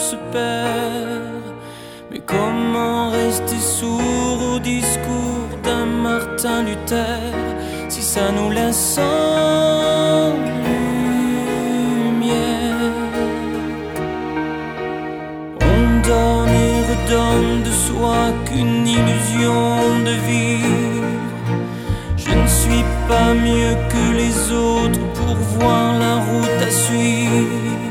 se perd. Mais comment rester sourd au discours d'un Martin Luther si ça nous laisse sans lumière? On donne et redonne de soi qu'une illusion de vivre. Je ne suis pas mieux que les autres pour voir la route à suivre.